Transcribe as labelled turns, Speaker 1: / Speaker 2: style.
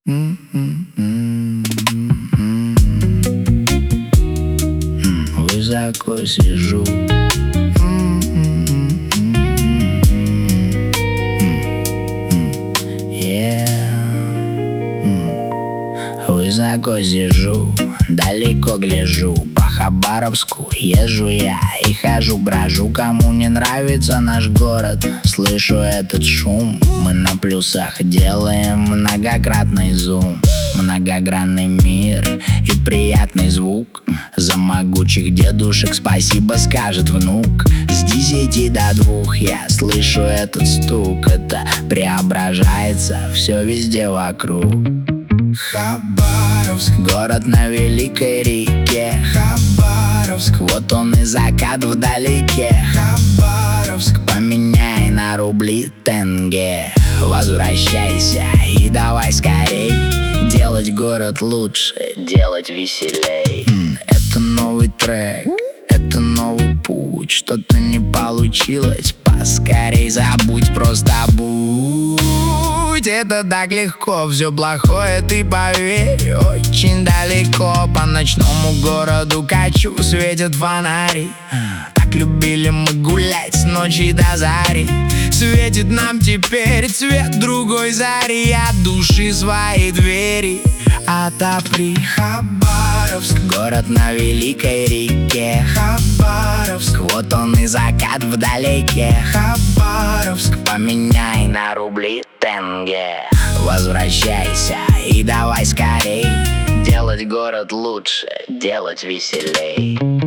Speaker 1: Высоко сижу. Высоко сижу, далеко гляжу. По Хабаровску езжу я и хожу, брожу. Кому не нравится наш город, слышу этот шум. Мы на плюсах делаем многократный зум. Многогранный мир и приятный звук. За могучих дедушек спасибо скажет внук. С 10 до 2 я слышу этот стук. Это преображается все везде вокруг.
Speaker 2: Хабаровск,
Speaker 1: город на великой реке.
Speaker 2: Хабаровск,
Speaker 1: вот он и закат вдалеке.
Speaker 2: Хабаровск,
Speaker 1: поменяй на рубли тенге. Возвращайся и давай скорей делать город лучше, делать веселей. Это новый трек, это новый путь. Что-то не получилось, поскорей забудь, просто будь. Это так легко, все плохое ты поверь. Очень далеко по ночному городу качу, светят фонари. Так любили мы гулять с ночи до зари. Светит нам теперь цвет другой зари. От души свои двери отопри.
Speaker 2: Хабаровск,
Speaker 1: город на великой реке.
Speaker 2: Хабаровск,
Speaker 1: вот он и закат вдалеке.
Speaker 2: Хабаровск,
Speaker 1: поменяй на рубли тенге. Возвращайся и давай скорей делать город лучше, делать веселей.